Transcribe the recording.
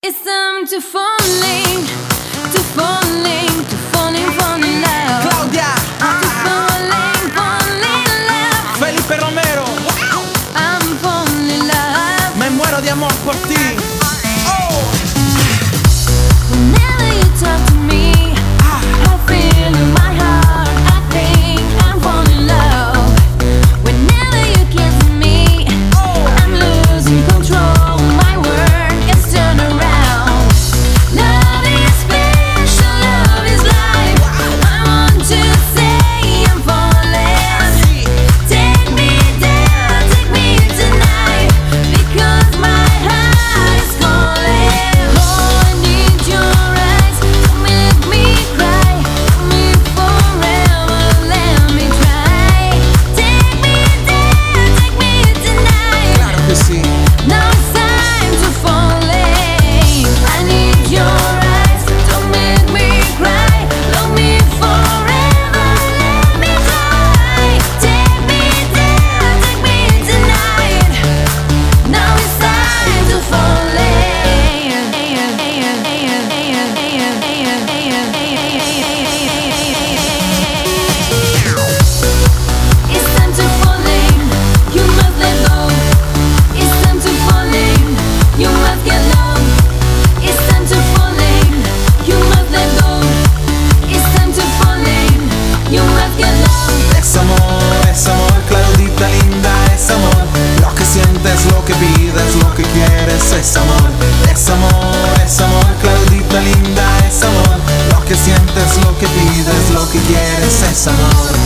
It's time to falling, to falling, to falling, falling in love. Claudia, To falling, falling in love. Felipe Romero, I'm falling in love. me muero de amor por ti. Oh, Whenever you talk to me, I feel in my heart. I think I'm falling in love. Whenever you kiss me, I'm losing control. My world is turned around. Love is special, love is life. I want to say I'm falling. Take me down, take me tonight, because my heart is calling. Oh, I need your eyes to make me cry. Love me forever, let me try. Take me down, take me tonight. claro que sí. Now it's time to falling. I need your eyes, don't make me cry. Love me forever, let me try. Take me down, take me tonight. Now it's time to falling. It's time to falling. You must let go. It's time to falling. You must get low. It's time to falling. You must let go. It's time to falling. You must get low. Es amor, Claudita linda, es amor. Lo que sientes, lo que pides, lo que quieres, es amor. Es amor, Claudita linda, es amor. Lo que sientes, lo que pides, lo que quieres, es amor.